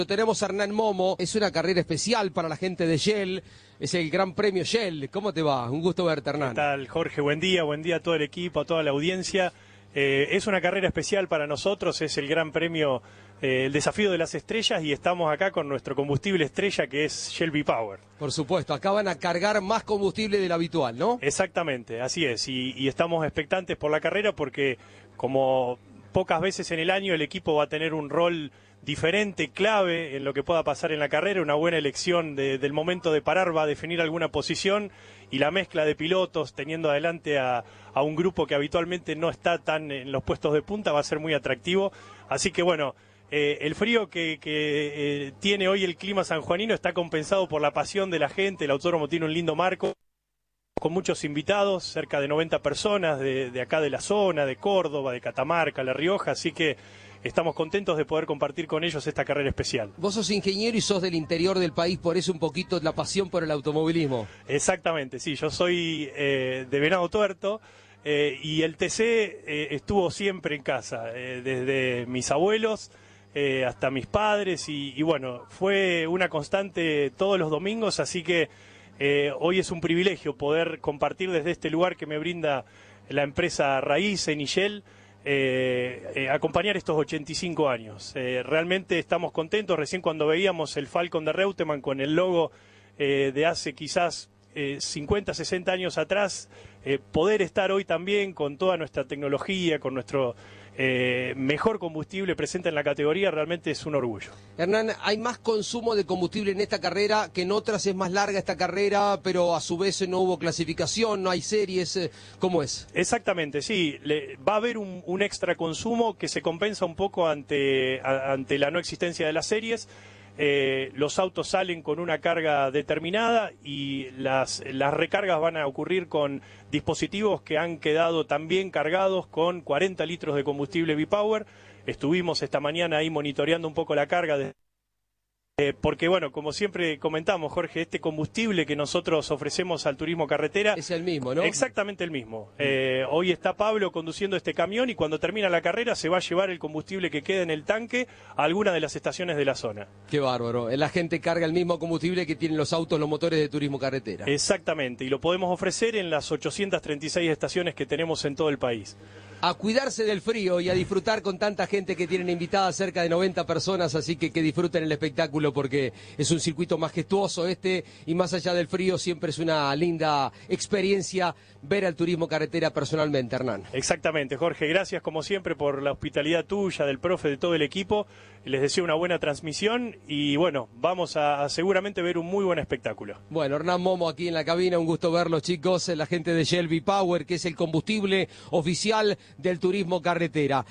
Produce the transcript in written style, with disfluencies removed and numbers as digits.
Tenemos a Hernán Momo, es una carrera especial para la gente de Shell, es el Gran Premio Shell. ¿Cómo te va? Un gusto verte, Hernán. ¿Qué tal, Jorge? Buen día a todo el equipo, a toda la audiencia. Es una carrera especial para nosotros, es el Gran Premio, el desafío de las estrellas, y estamos acá con nuestro combustible estrella, que es Shell V-Power. Por supuesto, acá van a cargar más combustible del habitual, ¿no? Exactamente, así es, y estamos expectantes por la carrera porque, como pocas veces en el año, el equipo va a tener un rol diferente, clave en lo que pueda pasar en la carrera. Una buena elección del momento de parar va a definir alguna posición, y la mezcla de pilotos teniendo adelante a un grupo que habitualmente no está tan en los puestos de punta va a ser muy atractivo. Así que bueno, el frío que tiene hoy el clima sanjuanino está compensado por la pasión de la gente. El autódromo tiene un lindo marco con muchos invitados, cerca de 90 personas de acá de la zona, de Córdoba, de Catamarca, La Rioja, así que estamos contentos de poder compartir con ellos esta carrera especial. Vos sos ingeniero y sos del interior del país, por eso un poquito la pasión por el automovilismo. Exactamente, sí, yo soy de Venado Tuerto, y el TC estuvo siempre en casa, desde mis abuelos hasta mis padres, y bueno, fue una constante todos los domingos, así que hoy es un privilegio poder compartir desde este lugar que me brinda la empresa raíz en Shell, acompañar estos 85 años. Realmente estamos contentos. Recién cuando veíamos el Falcon de Reutemann con el logo de hace quizás 50, 60 años atrás, poder estar hoy también con toda nuestra tecnología, con nuestro mejor combustible presente en la categoría, realmente es un orgullo. Hernán, hay más consumo de combustible en esta carrera que en otras. Es más larga esta carrera, pero a su vez no hubo clasificación, no hay series. ¿Cómo es? Exactamente, sí. Va a haber un extra consumo que se compensa un poco ante la no existencia de las series. Los autos salen con una carga determinada, y las recargas van a ocurrir con dispositivos que han quedado también cargados con 40 litros de combustible V-Power. Estuvimos esta mañana ahí monitoreando un poco la carga porque bueno, como siempre comentamos, Jorge, este combustible que nosotros ofrecemos al turismo carretera es el mismo, ¿no? Exactamente el mismo. Hoy está Pablo conduciendo este camión, y cuando termina la carrera se va a llevar el combustible que queda en el tanque a alguna de las estaciones de la zona. Qué bárbaro. La gente carga el mismo combustible que tienen los autos, los motores de turismo carretera. Exactamente, y lo podemos ofrecer en las 836 estaciones que tenemos en todo el país. A cuidarse del frío y a disfrutar con tanta gente que tienen invitada, cerca de 90 personas, así que disfruten el espectáculo, porque es un circuito majestuoso y más allá del frío siempre es una linda experiencia ver al turismo carretera personalmente, Hernán. Exactamente, Jorge, gracias como siempre por la hospitalidad tuya, del profe, de todo el equipo. Les deseo una buena transmisión y bueno, vamos a seguramente ver un muy buen espectáculo. Bueno, Hernán Momo aquí en la cabina, un gusto verlos, chicos, la gente de Shell V-Power, que es el combustible oficial del turismo carretera.